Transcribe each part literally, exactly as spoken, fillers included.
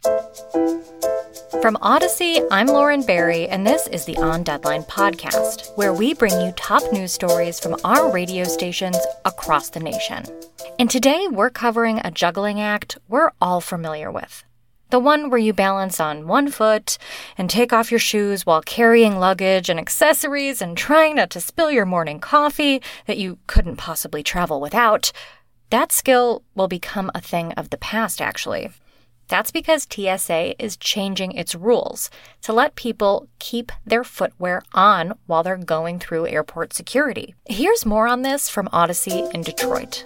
From Odyssey, I'm Lauren Barry, and this is the On Deadline podcast, where we bring you top news stories from our radio stations across the nation. And today, we're covering a juggling act we're all familiar with. The one where you balance on one foot and take off your shoes while carrying luggage and accessories and trying not to spill your morning coffee that you couldn't possibly travel without. That skill will become a thing of the past, actually. That's because T S A is changing its rules to let people keep their footwear on while they're going through airport security. Here's more on this from Odyssey in Detroit.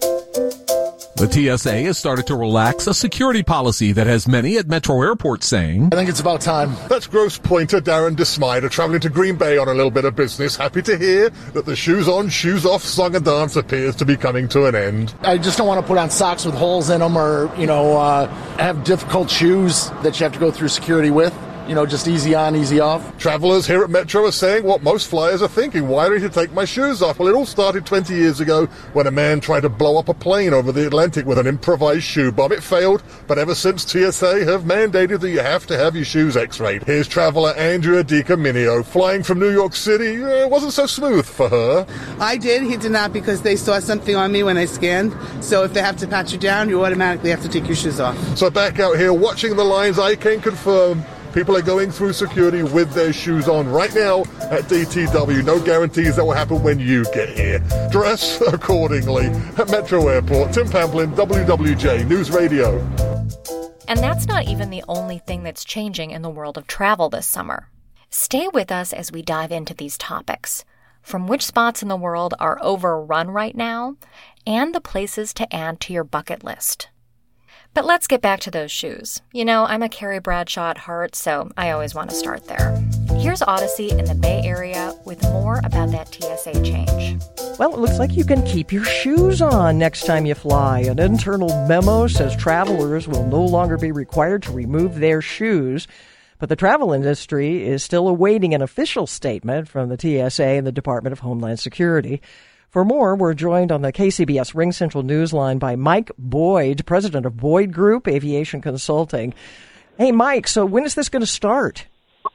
The T S A has started to relax a security policy that has many at Metro airports saying, I think it's about time. That's Grosse Pointer Darren DeSmider travelling to Green Bay on a little bit of business. Happy to hear that the shoes on, shoes off song and dance appears to be coming to an end. I just don't want to put on socks with holes in them or, you know, uh, have difficult shoes that you have to go through security with. You know, just easy on, easy off. Travelers here at Metro are saying what most flyers are thinking. Why do I need to take my shoes off? Well, it all started twenty years ago when a man tried to blow up a plane over the Atlantic with an improvised shoe bomb. It failed, but ever since T S A have mandated that you have to have your shoes x-rayed. Here's traveler Andrea DiCaminio. Flying from New York City, uh, it wasn't so smooth for her. I did. He did not, because they saw something on me when I scanned. So if they have to pat you down, you automatically have to take your shoes off. So back out here watching the lines, I can confirm people are going through security with their shoes on right now at D T W. No guarantees that will happen when you get here. Dress accordingly. At Metro Airport, Tim Pamplin, W W J News Radio. And that's not even the only thing that's changing in the world of travel this summer. Stay with us as we dive into these topics, from which spots in the world are overrun right now, and the places to add to your bucket list. But let's get back to those shoes. You know, I'm a Carrie Bradshaw at heart, so I always want to start there. Here's Odyssey in the Bay Area with more about that T S A change. Well, it looks like you can keep your shoes on next time you fly. An internal memo says travelers will no longer be required to remove their shoes. But the travel industry is still awaiting an official statement from the T S A and the Department of Homeland Security. For more, we're joined on the K C B S Ring Central Newsline by Mike Boyd, president of Boyd Group Aviation Consulting. Hey, Mike, so when is this going to start?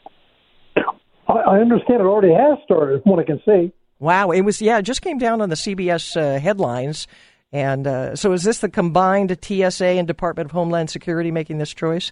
I understand it already has started, from what I can see. Wow, it was, yeah, it just came down on the C B S uh, headlines. And uh, so is this the combined T S A and Department of Homeland Security making this choice?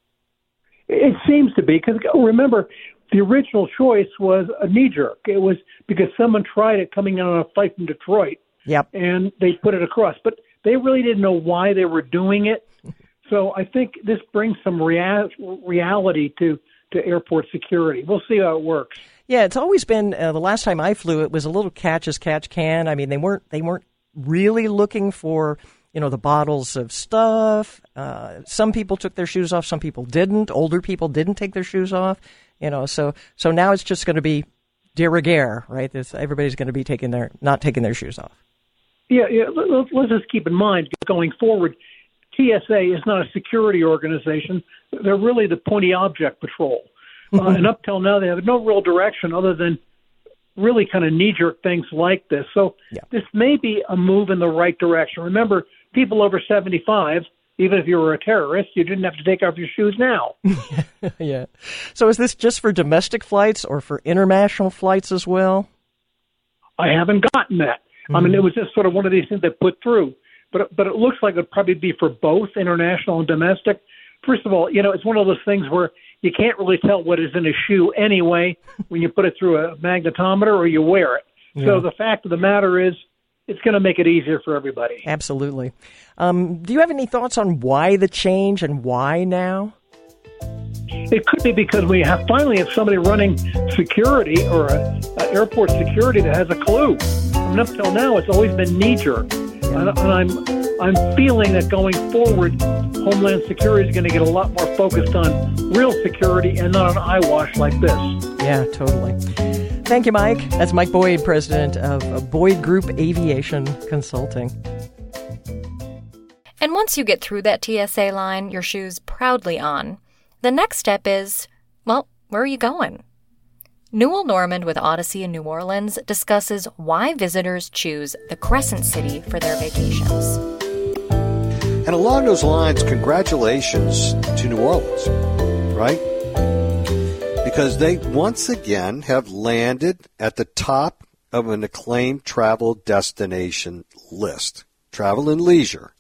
It seems to be, because remember, the original choice was a knee-jerk. It was because someone tried it coming in on a flight from Detroit, yep, and they put it across. But they really didn't know why they were doing it. So I think this brings some rea- reality to, to airport security. We'll see how it works. Yeah, it's always been, uh, the last time I flew, it was a little catch as catch can. I mean, they weren't they weren't really looking for, you know, the bottles of stuff. Uh, some people took their shoes off, some people didn't. Older people didn't take their shoes off. You know, so so now it's just going to be de rigueur, right? This, everybody's going to be taking their not taking their shoes off. Yeah, yeah. Let, let's just keep in mind going forward, T S A is not a security organization. They're really the pointy object patrol, uh, and up till now they have no real direction other than really kind of knee-jerk things like this. So yeah, this may be a move in the right direction. Remember, people over seventy-five. Even if you were a terrorist, you didn't have to take off your shoes now. Yeah. So is this just for domestic flights or for international flights as well? I haven't gotten that. Mm-hmm. I mean, it was just sort of one of these things they put through. But but it looks like it would probably be for both international and domestic. First of all, you know, it's one of those things where you can't really tell what is in a shoe anyway when you put it through a magnetometer or you wear it. Yeah. So the fact of the matter is, it's going to make it easier for everybody. Absolutely. Um, do you have any thoughts on why the change and why now? It could be because we have finally have somebody running security or a, a airport security that has a clue. I mean, up till now, it's always been knee-jerk. And, and I'm I'm feeling that going forward, Homeland Security is going to get a lot more focused on real security and not on eyewash like this. Yeah, totally. Thank you, Mike. That's Mike Boyd, president of Boyd Group Aviation Consulting. And once you get through that T S A line, your shoes proudly on, the next step is, well, where are you going? Newell Normand with Odyssey in New Orleans discusses why visitors choose the Crescent City for their vacations. And along those lines, congratulations to New Orleans, right? Because they once again have landed at the top of an acclaimed travel destination list. Travel and Leisure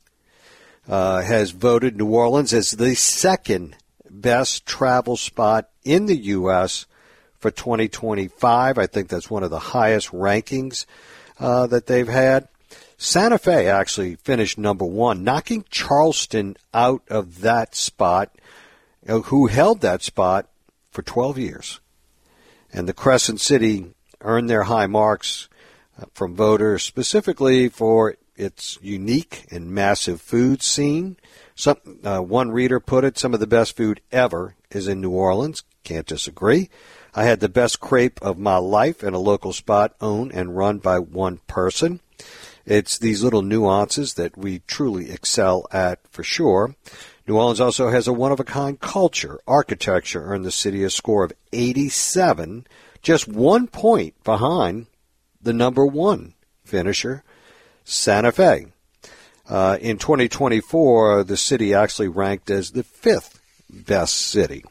uh, has voted New Orleans as the second best travel spot in the U S for twenty twenty-five. I think that's one of the highest rankings uh, that they've had. Santa Fe actually finished number one, knocking Charleston out of that spot, uh, who held that spot for twelve years. And the Crescent City earned their high marks uh, from voters specifically for its unique and massive food scene. Some, uh, one reader put it, some of the best food ever is in New Orleans. Can't disagree. I had the best crepe of my life in a local spot owned and run by one person. It's these little nuances that we truly excel at for sure. New Orleans also has a one-of-a-kind culture. Architecture earned the city a score of eighty-seven, just one point behind the number one finisher, Santa Fe. Uh, in twenty twenty-four, the city actually ranked as the fifth best city.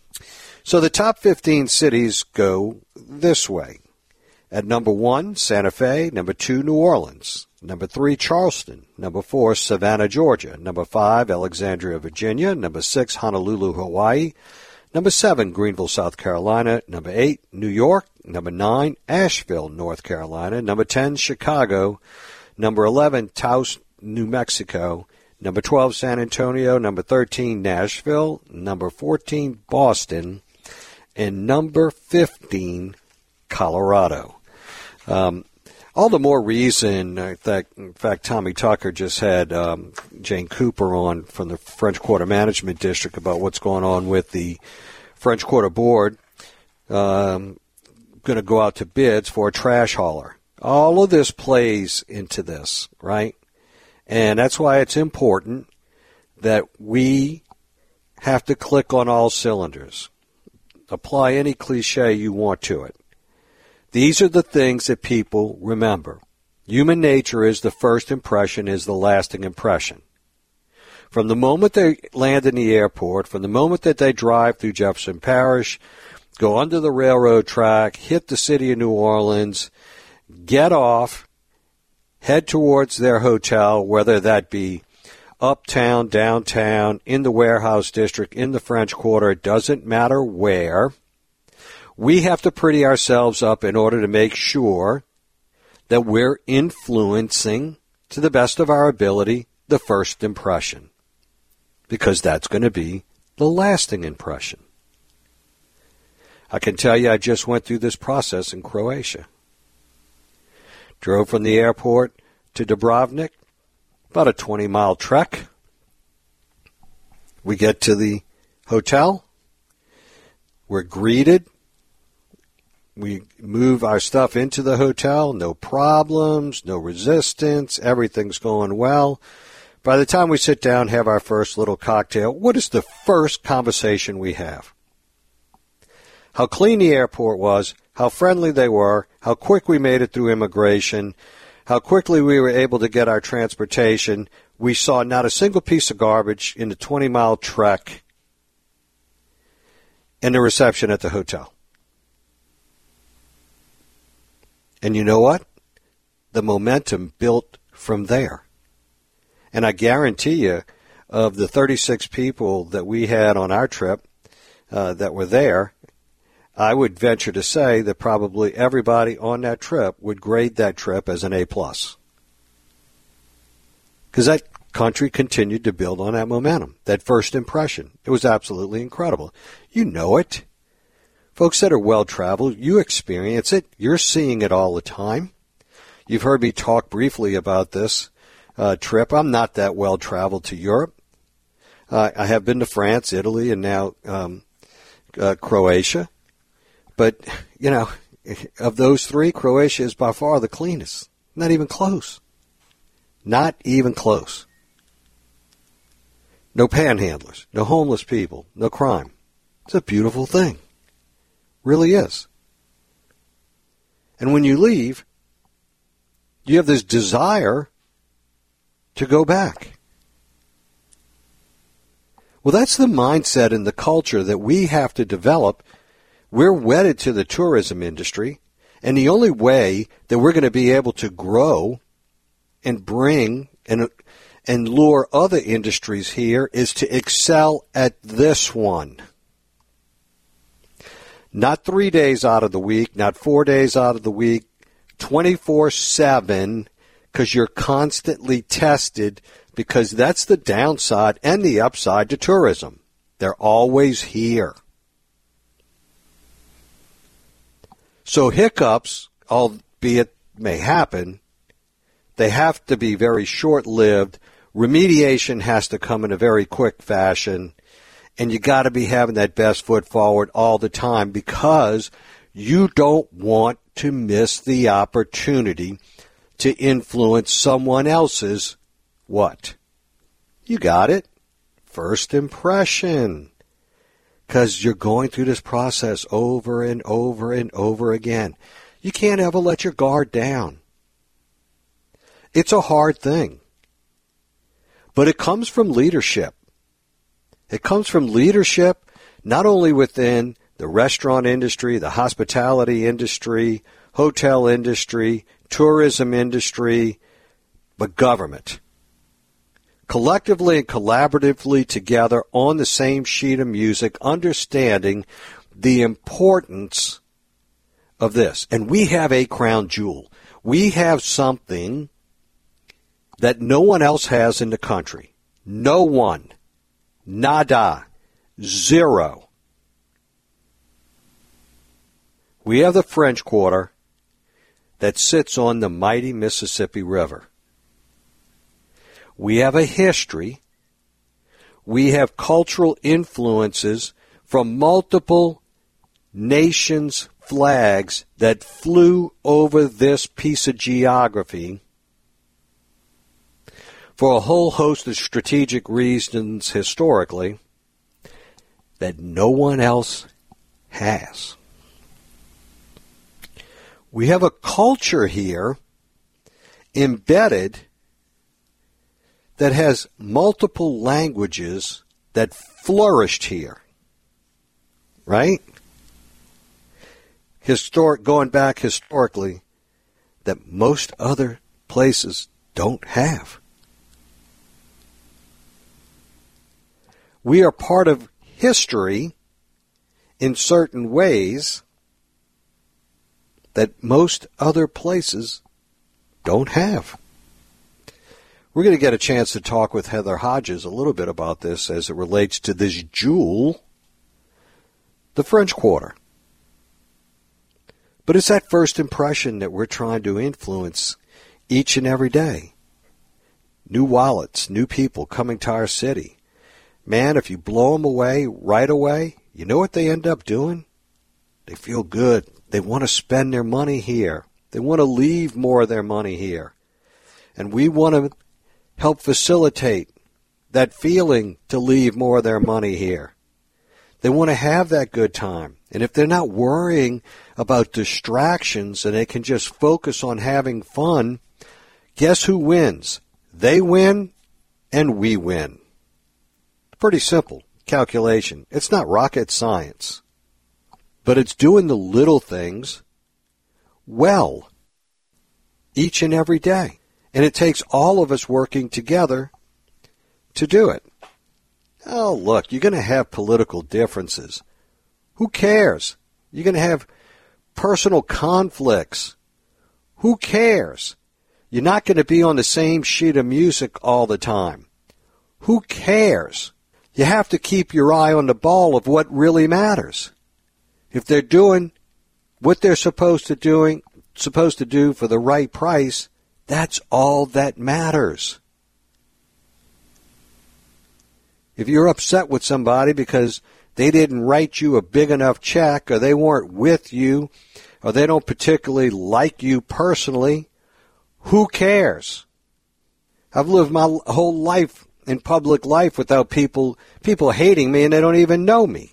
So the top fifteen cities go this way. At number one, Santa Fe. Number two, New Orleans. Number three, Charleston. Number four, Savannah, Georgia. Number five, Alexandria, Virginia. Number six, Honolulu, Hawaii. Number seven, Greenville, South Carolina. Number eight, New York. Number nine, Asheville, North Carolina. Number ten, Chicago. Number eleven, Taos, New Mexico. Number twelve, San Antonio. Number thirteen, Nashville. Number fourteen, Boston. And number fifteen, Colorado. Um, all the more reason, in fact, in fact, Tommy Tucker just had um, Jane Cooper on from the French Quarter Management District about what's going on with the French Quarter Board. Um, going to go out to bids for a trash hauler. All of this plays into this, right? And that's why it's important that we have to click on all cylinders. Apply any cliche you want to it. These are the things that people remember. Human nature is the first impression is the lasting impression. From the moment they land in the airport, from the moment that they drive through Jefferson Parish, go under the railroad track, hit the city of New Orleans, get off, head towards their hotel, whether that be uptown, downtown, in the warehouse district, in the French Quarter, it doesn't matter where. We have to pretty ourselves up in order to make sure that we're influencing, to the best of our ability, the first impression. Because that's going to be the lasting impression. I can tell you I just went through this process in Croatia. Drove from the airport to Dubrovnik, about a twenty-mile trek. We get to the hotel. We're greeted. We move our stuff into the hotel. No problems, no resistance. Everything's going well. By the time we sit down, have our first little cocktail, what is the first conversation we have? How clean the airport was, how friendly they were, how quick we made it through immigration, how quickly we were able to get our transportation. We saw not a single piece of garbage in the twenty-mile trek and the reception at the hotel. And you know what? The momentum built from there. And I guarantee you, of the thirty-six people that we had on our trip uh, that were there, I would venture to say that probably everybody on that trip would grade that trip as an A plus. Because that country continued to build on that momentum, that first impression. It was absolutely incredible. You know it. Folks that are well-traveled, you experience it. You're seeing it all the time. You've heard me talk briefly about this uh, trip. I'm not that well-traveled to Europe. Uh, I have been to France, Italy, and now um, uh, Croatia. But, you know, of those three, Croatia is by far the cleanest. Not even close. Not even close. No panhandlers, no homeless people, no crime. It's a beautiful thing. Really is. And when you leave, you have this desire to go back. Well, that's the mindset and the culture that we have to develop. We're wedded to the tourism industry, and the only way that we're going to be able to grow and bring and and lure other industries here is to excel at this one. Not three days out of the week, not four days out of the week, twenty-four seven, because you're constantly tested, because that's the downside and the upside to tourism. They're always here. So hiccups, albeit may happen, they have to be very short-lived. Remediation has to come in a very quick fashion, and you got to be having that best foot forward all the time, because you don't want to miss the opportunity to influence someone else's what? You got it. First impression. Because you're going through this process over and over and over again. You can't ever let your guard down. It's a hard thing. But it comes from leadership. It comes from leadership not only within the restaurant industry, the hospitality industry, hotel industry, tourism industry, but government. Collectively and collaboratively together on the same sheet of music, understanding the importance of this. And we have a crown jewel. We have something that no one else has in the country. No one. Nada. Zero. We have the French Quarter that sits on the mighty Mississippi River. We have a history. We have cultural influences from multiple nations' flags that flew over this piece of geography for a whole host of strategic reasons historically that no one else has. We have a culture here embedded that has multiple languages that flourished here, right? Historic, going back historically, that most other places don't have. We are part of history in certain ways that most other places don't have. We're going to get a chance to talk with Heather Hodges a little bit about this as it relates to this jewel, the French Quarter. But it's that first impression that we're trying to influence each and every day. New wallets, new people coming to our city. Man, if you blow them away right away, you know what they end up doing? They feel good. They want to spend their money here. They want to leave more of their money here. And we want to help facilitate that feeling to leave more of their money here. They want to have that good time. And if they're not worrying about distractions and they can just focus on having fun, guess who wins? They win and we win. Pretty simple calculation. It's not rocket science. But it's doing the little things well each and every day. And it takes all of us working together to do it. Oh, look, you're going to have political differences. Who cares? You're going to have personal conflicts. Who cares? You're not going to be on the same sheet of music all the time. Who cares? You have to keep your eye on the ball of what really matters. If they're doing what they're supposed to doing, supposed to do for the right price, that's all that matters. If you're upset with somebody because they didn't write you a big enough check, or they weren't with you, or they don't particularly like you personally, who cares? I've lived my whole life in public life without people people hating me, and they don't even know me.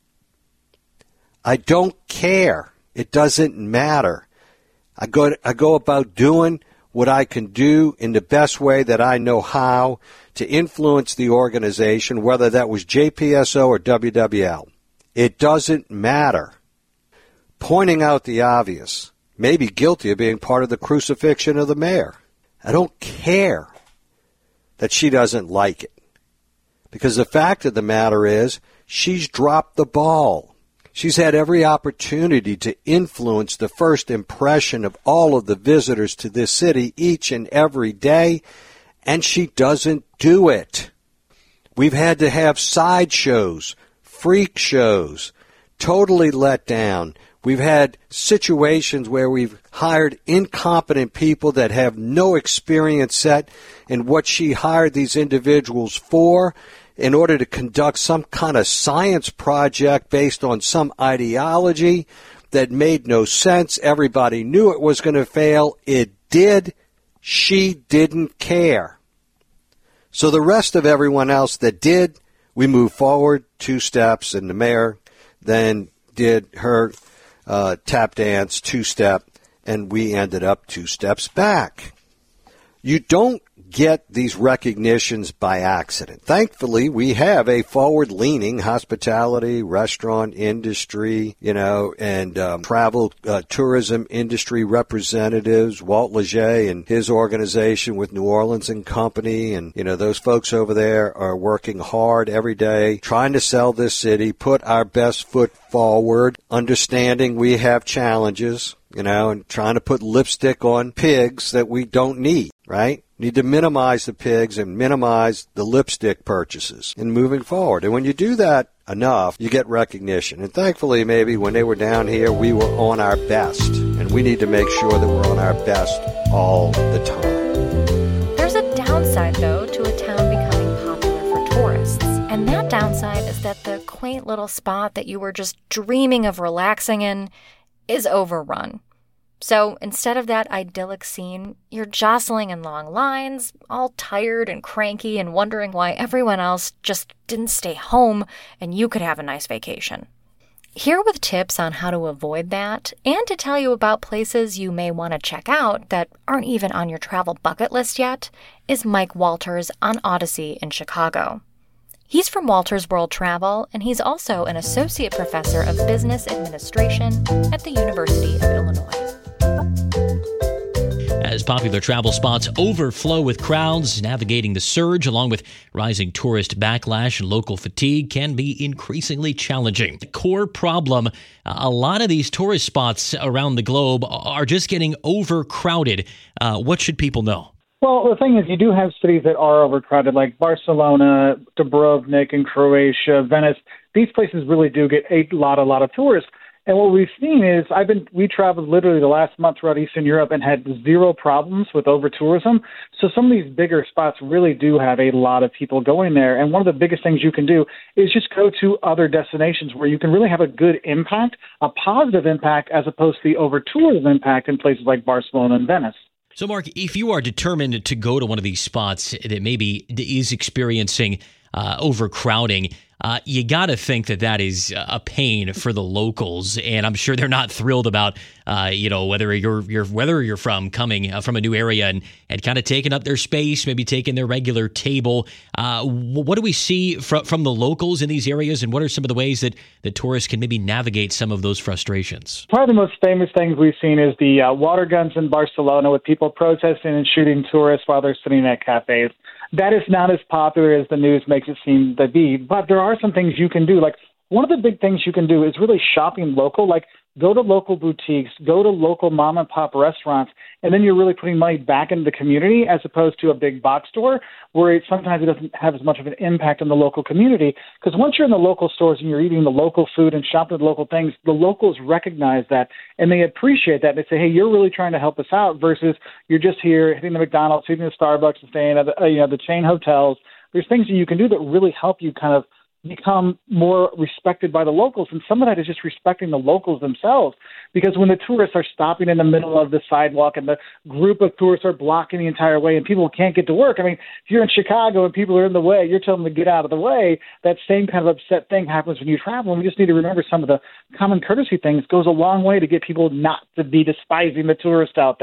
I don't care. It doesn't matter. I go I go about doing what I can do in the best way that I know how to influence the organization, whether that was J P S O or W W L. It doesn't matter. Pointing out the obvious may be guilty of being part of the crucifixion of the mayor. I don't care that she doesn't like it, because the fact of the matter is she's dropped the ball. She's had every opportunity to influence the first impression of all of the visitors to this city each and every day, and she doesn't do it. We've had to have sideshows, freak shows, totally let down. We've had situations where we've hired incompetent people that have no experience set in what she hired these individuals for in order to conduct some kind of science project based on some ideology that made no sense. Everybody knew it was going to fail. It did. She didn't care. So the rest of everyone else that did, we moved forward two steps, and the mayor then did her uh, tap dance two-step, and we ended up two steps back. You don't get these recognitions by accident. Thankfully, we have a forward-leaning hospitality, restaurant industry, you know, and um, travel uh, tourism industry representatives, Walt Leger and his organization with New Orleans and Company, and, you know, those folks over there are working hard every day, trying to sell this city, put our best foot forward, understanding we have challenges, you know, and trying to put lipstick on pigs that we don't need, right? Need to minimize the pigs and minimize the lipstick purchases in moving forward. And when you do that enough, you get recognition. And thankfully, maybe when they were down here, we were on our best. And we need to make sure that we're on our best all the time. There's a downside, though, to a town becoming popular for tourists. And that downside is that the quaint little spot that you were just dreaming of relaxing in is overrun. So instead of that idyllic scene, you're jostling in long lines, all tired and cranky and wondering why everyone else just didn't stay home and you could have a nice vacation. Here with tips on how to avoid that and to tell you about places you may want to check out that aren't even on your travel bucket list yet is Mike Walters on Odyssey in Chicago. He's from Walters World Travel, and he's also an associate professor of business administration at the University of Illinois. As popular travel spots overflow with crowds, navigating the surge along with rising tourist backlash and local fatigue can be increasingly challenging. The core problem, a lot of these tourist spots around the globe are just getting overcrowded. Uh, what should people know? Well, the thing is, you do have cities that are overcrowded, like Barcelona, Dubrovnik in Croatia, Venice. These places really do get a lot, a lot of tourists. And what we've seen is, I've been, we traveled literally the last month throughout Eastern Europe and had zero problems with over-tourism. So some of these bigger spots really do have a lot of people going there. And one of the biggest things you can do is just go to other destinations where you can really have a good impact, a positive impact, as opposed to the over-tourism impact in places like Barcelona and Venice. So, Mark, if you are determined to go to one of these spots that maybe is experiencing uh, overcrowding, uh, you got to think that that is a pain for the locals, and I'm sure they're not thrilled about, uh, you know, whether you're, you're whether you're from coming uh, from a new area and, and kind of taking up their space, maybe taking their regular table. Uh, what do we see from from the locals in these areas, and what are some of the ways that, that tourists can maybe navigate some of those frustrations? Probably the most famous things we've seen is the uh, water guns in Barcelona with people protesting and shooting tourists while they're sitting at cafes. That is not as popular as the news makes it seem to be, but there are some things you can do. Like, one of the big things you can do is really shopping local. Like, go to local boutiques, go to local mom and pop restaurants, and then you're really putting money back into the community as opposed to a big box store where it, sometimes it doesn't have as much of an impact on the local community. Because once you're in the local stores and you're eating the local food and shopping the local things, the locals recognize that and they appreciate that. They say, hey, you're really trying to help us out versus you're just here hitting the McDonald's, hitting the Starbucks, and staying at the, uh, you know, the chain hotels. There's things that you can do that really help you kind of become more respected by the locals. And some of that is just respecting the locals themselves, because when the tourists are stopping in the middle of the sidewalk and the group of tourists are blocking the entire way and people can't get to work. I mean, if you're in Chicago and people are in the way, you're telling them to get out of the way. That same kind of upset thing happens when you travel. And we just need to remember some of the common courtesy things goes a long way to get people not to be despising the tourist out there.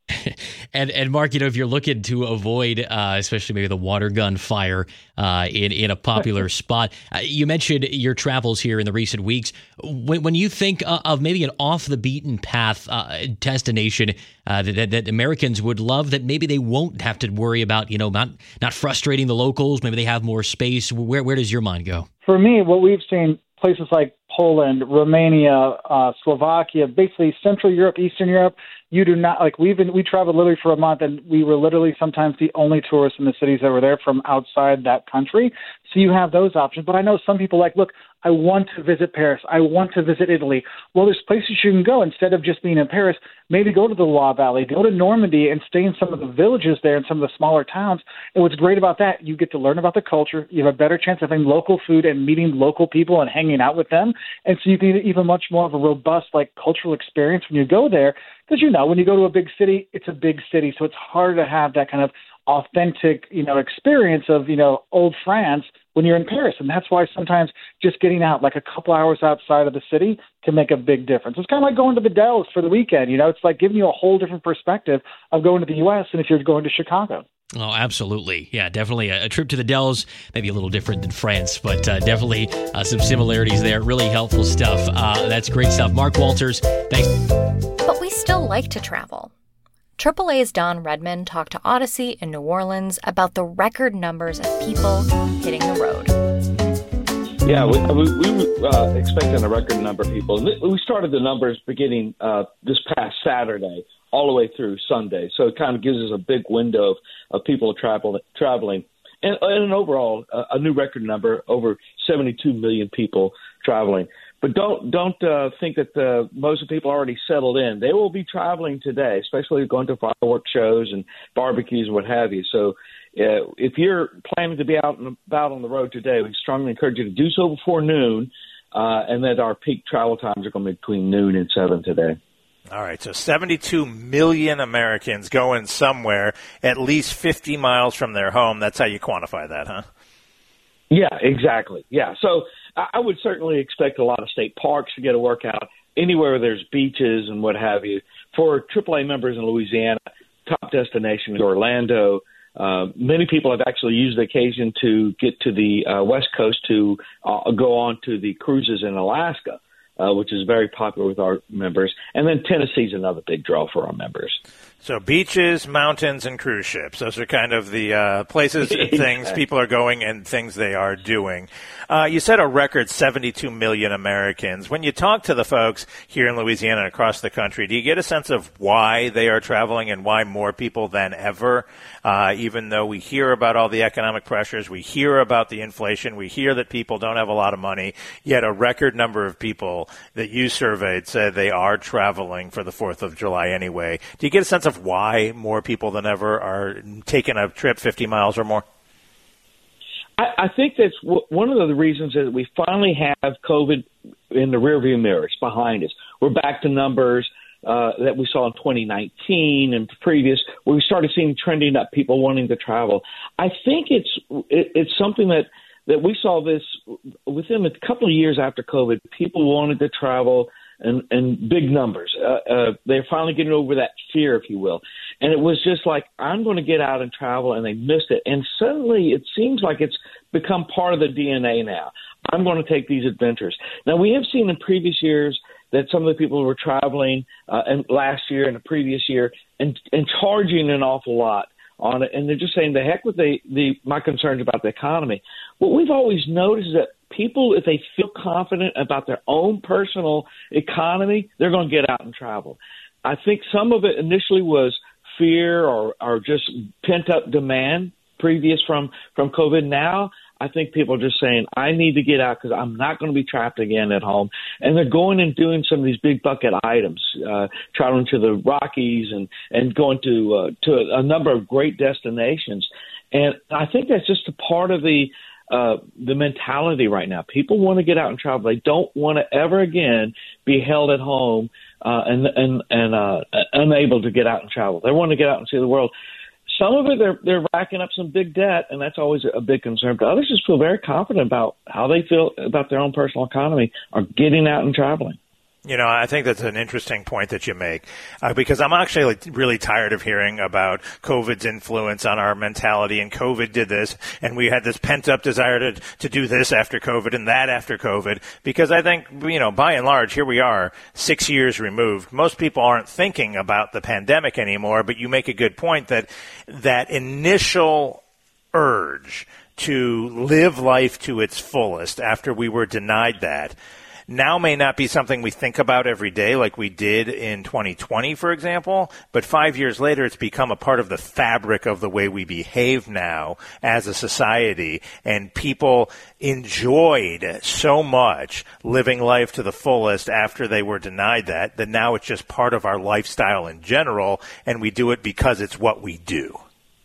And and Mark, you know, if you're looking to avoid, uh, especially maybe the water gun fire uh, in in a popular spot, uh, you mentioned your travels here in the recent weeks. When when you think uh, of maybe an off the beaten path uh, destination uh, that that Americans would love, that maybe they won't have to worry about, you know, not not frustrating the locals. Maybe they have more space. Where where does your mind go? For me, what we've seen, places like Poland, Romania, uh, Slovakia, basically Central Europe, Eastern Europe, you do not, like, we've been, we traveled literally for a month, and we were literally sometimes the only tourists in the cities that were there from outside that country. So you have those options. But I know some people like, look, I want to visit Paris. I want to visit Italy. Well, there's places you can go instead of just being in Paris. Maybe go to the Loire Valley, go to Normandy and stay in some of the villages there and some of the smaller towns. And what's great about that, you get to learn about the culture. You have a better chance of having local food and meeting local people and hanging out with them. And so you can get even much more of a robust, like, cultural experience when you go there. Because, you know, when you go to a big city, it's a big city. So it's hard to have that kind of authentic, you know, experience of, you know, old France when you're in Paris. And that's why sometimes just getting out like a couple hours outside of the city can make a big difference. It's kind of like going to the Dells for the weekend. You know, it's like giving you a whole different perspective of going to the U S than if you're going to Chicago. Oh, absolutely. Yeah, definitely a, a trip to the Dells, maybe a little different than France, but uh, definitely uh, some similarities there. Really helpful stuff. Uh, that's great stuff. Mark Walters, thanks. But we still like to travel. triple A's Don Redman talked to Odyssey in New Orleans about the record numbers of people hitting the road. Yeah, we, we, we were uh, expecting a record number of people. We started the numbers beginning uh, this past Saturday all the way through Sunday. So it kind of gives us a big window of, of people travel, traveling. And, and overall, uh, a new record number, over seventy-two million people traveling. But don't don't uh, think that uh, most of the people already settled in. They will be traveling today, especially going to fireworks shows and barbecues and what have you. So uh, if you're planning to be out and about on the road today, we strongly encourage you to do so before noon, uh, and that our peak travel times are going to be between noon and seven today. All right, so seventy-two million Americans going somewhere at least fifty miles from their home. That's how you quantify that, huh? Yeah, exactly. Yeah, so I would certainly expect a lot of state parks to get a workout, anywhere where there's beaches and what have you. For triple A members in Louisiana, top destination is Orlando. Uh, many people have actually used the occasion to get to the uh, West Coast to uh, go on to the cruises in Alaska, uh, which is very popular with our members. And then Tennessee's another big draw for our members. So beaches, mountains, and cruise ships. Those are kind of the uh, places and things people are going and things they are doing. Uh, you said a record seventy-two million Americans. When you talk to the folks here in Louisiana and across the country, do you get a sense of why they are traveling and why more people than ever? Uh, even though we hear about all the economic pressures, we hear about the inflation, we hear that people don't have a lot of money, yet a record number of people that you surveyed said they are traveling for the fourth of July anyway. Do you get a sense of why more people than ever are taking a trip fifty miles or more? I, I think that's w- one of the reasons that we finally have COVID in the rearview mirror. It's behind us. We're back to numbers uh, that we saw in twenty nineteen and previous, where we started seeing trending up, people wanting to travel. I think it's it, it's something that, that we saw this within a couple of years after COVID. People wanted to travel. And, and big numbers. Uh, uh, they're finally getting over that fear, if you will. And it was just like, I'm going to get out and travel, and they missed it. And suddenly it seems like it's become part of the D N A now. I'm going to take these adventures. Now, we have seen in previous years that some of the people were traveling uh, and last year and the previous year and, and charging an awful lot on it. And they're just saying, the heck with the, the my concerns about the economy. What we've always noticed is that people, if they feel confident about their own personal economy, they're going to get out and travel. I think some of it initially was fear or, or just pent-up demand previous from, from COVID. Now, I think people are just saying, I need to get out because I'm not going to be trapped again at home. And they're going and doing some of these big bucket items, uh, traveling to the Rockies and, and going to, uh, to a number of great destinations. And I think that's just a part of the Uh, the mentality right now. People want to get out and travel. They don't want to ever again be held at home uh, and and and uh, unable to get out and travel. They want to get out and see the world. Some of it, they're they're racking up some big debt, and that's always a big concern. But others just feel very confident about how they feel about their own personal economy or getting out and traveling. You know, I think that's an interesting point that you make, uh, because I'm actually like, really tired of hearing about COVID's influence on our mentality, and COVID did this, and we had this pent-up desire to, to do this after COVID and that after COVID, because I think, you know, by and large, here we are, six years removed. Most people aren't thinking about the pandemic anymore, but you make a good point that that initial urge to live life to its fullest after we were denied that now may not be something we think about every day like we did in twenty twenty, for example, but five years later it's become a part of the fabric of the way we behave now as a society, and people enjoyed so much living life to the fullest after they were denied that, that now it's just part of our lifestyle in general, and we do it because it's what we do.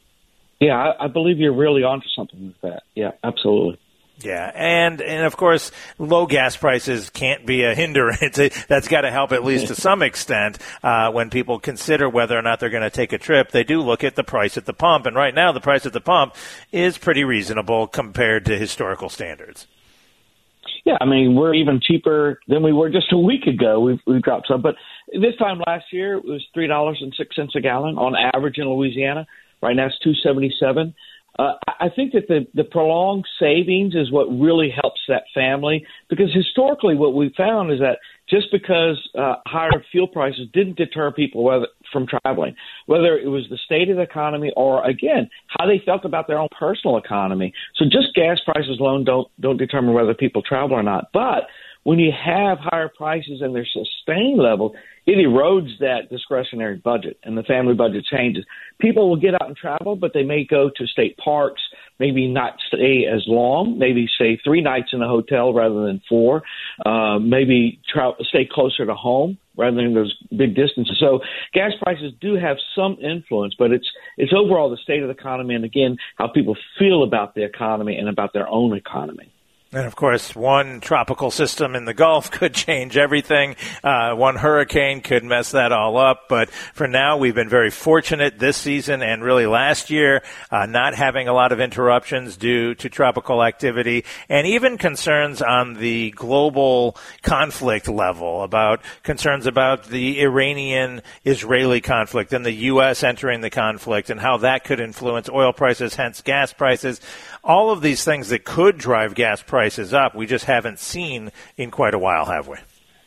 Yeah, I, I believe you're really onto something with that. Yeah, absolutely. Yeah, and and of course, low gas prices can't be a hindrance. That's got to help at least to some extent. Uh, when people consider whether or not they're going to take a trip, they do look at the price at the pump. And right now, the price at the pump is pretty reasonable compared to historical standards. Yeah, I mean, we're even cheaper than we were just a week ago. We've, we've dropped some. But this time last year, it was three dollars and six cents a gallon on average in Louisiana. Right now, it's two seventy-seven. Uh, I think that the, the prolonged savings is what really helps that family, because historically what we found is that just because uh, higher fuel prices didn't deter people whether, from traveling, whether it was the state of the economy or, again, how they felt about their own personal economy. So just gas prices alone don't don't determine whether people travel or not. But when you have higher prices and they're sustained level, it erodes that discretionary budget, and the family budget changes. People will get out and travel, but they may go to state parks, maybe not stay as long, maybe stay three nights in a hotel rather than four, uh, maybe tra- stay closer to home rather than those big distances. So gas prices do have some influence, but it's it's overall the state of the economy and, again, how people feel about the economy and about their own economy. And, of course, one tropical system in the Gulf could change everything. Uh, one hurricane could mess that all up. But for now, we've been very fortunate this season and really last year, uh, not having a lot of interruptions due to tropical activity, and even concerns on the global conflict level about concerns about the Iranian-Israeli conflict and the U S entering the conflict and how that could influence oil prices, hence gas prices. All of these things that could drive gas prices up, we just haven't seen in quite a while, have we?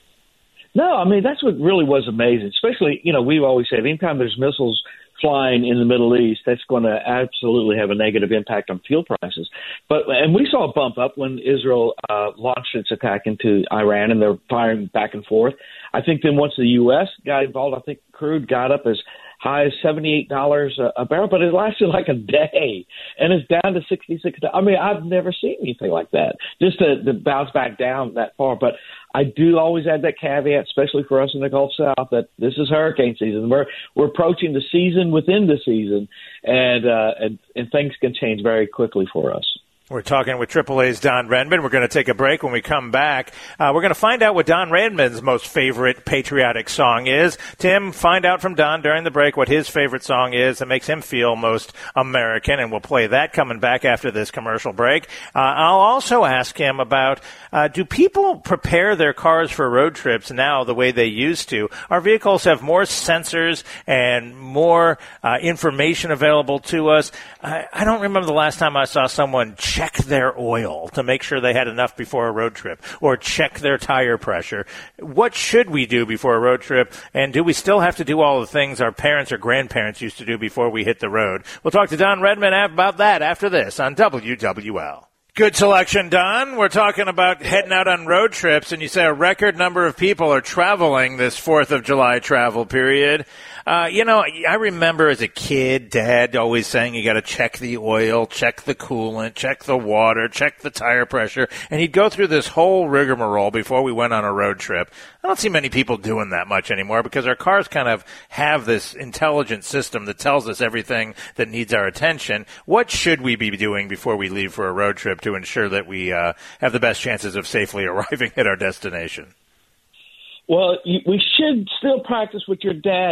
No, I mean, that's what really was amazing, especially, you know, we've always said anytime there's missiles flying in the Middle East, that's going to absolutely have a negative impact on fuel prices. But and we saw a bump up when Israel uh, launched its attack into Iran, and they're firing back and forth. I think then once the U S got involved, I think crude got up as high as seventy-eight dollars a barrel, but it lasted like a day, and it's down to sixty-six dollars. I mean, I've never seen anything like that, just to, to bounce back down that far. But I do always add that caveat, especially for us in the Gulf South, that this is hurricane season. We're we're approaching the season within the season, and uh, and, and things can change very quickly for us. We're talking with Triple A's Don Redman. We're going to take a break. When we come back, uh, we're going to find out what Don Redman's most favorite patriotic song is. Tim, find out from Don during the break what his favorite song is that makes him feel most American, and we'll play that coming back after this commercial break. Uh, I'll also ask him about, uh, do people prepare their cars for road trips now the way they used to? Our vehicles have more sensors and more uh, information available to us. I, I don't remember the last time I saw someone check their oil to make sure they had enough before a road trip, or check their tire pressure. What should we do before a road trip, and do we still have to do all the things our parents or grandparents used to do before we hit the road? We'll talk to Don Redman about that after this on W W L. Good selection, Don. We're talking about heading out on road trips, and you say a record number of people are traveling this fourth of July travel period. Uh, you know, I remember as a kid, Dad always saying you got to check the oil, check the coolant, check the water, check the tire pressure, and he'd go through this whole rigmarole before we went on a road trip. I don't see many people doing that much anymore because our cars kind of have this intelligent system that tells us everything that needs our attention. What should we be doing before we leave for a road trip to ensure that we uh, have the best chances of safely arriving at our destination? Well, we should still practice what your dad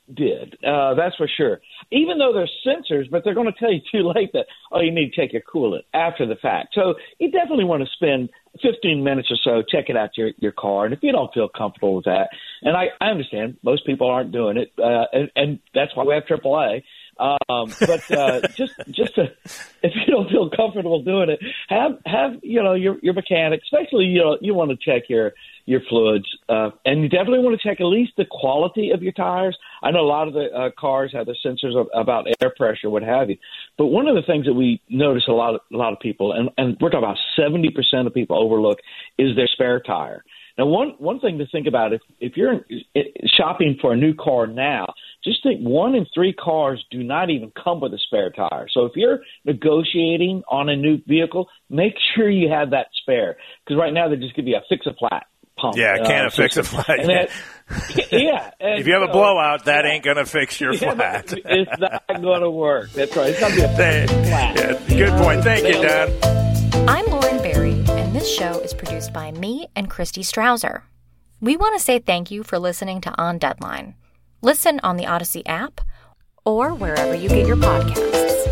did. Uh, that's for sure. Even though there's sensors, but they're going to tell you too late that, oh, you need to check your coolant after the fact. So you definitely want to spend fifteen minutes or so checking out your, your car. And if you don't feel comfortable with that, and I, I understand most people aren't doing it, uh, and, and that's why we have triple A. Um, but uh, just just to, if you don't feel comfortable doing it, have have you know your your mechanic, especially you know you want to check your your fluids, uh, and you definitely want to check at least the quality of your tires. I know a lot of the uh, cars have the sensors of, about air pressure, what have you. But one of the things that we notice a lot of, a lot of people, and, and we're talking about seventy percent of people overlook, is their spare tire. Now, one one thing to think about, if if you're shopping for a new car now, just think one in three cars do not even come with a spare tire. So if you're negotiating on a new vehicle, make sure you have that spare. Because right now they just give you a fix-a-flat pump. Yeah, can uh, of fix-a-flat. And that, yeah. And, if you have a know, blowout, that yeah. ain't going to fix your Yeah, flat. It's not going to work. That's right. It's going to be a flat. Yeah, good point. Thank you, Dan. I'm Lauren Barry, and this show is produced by me and Christy Strauser. We want to say thank you for listening to On Deadline. Listen on the Odyssey app or wherever you get your podcasts.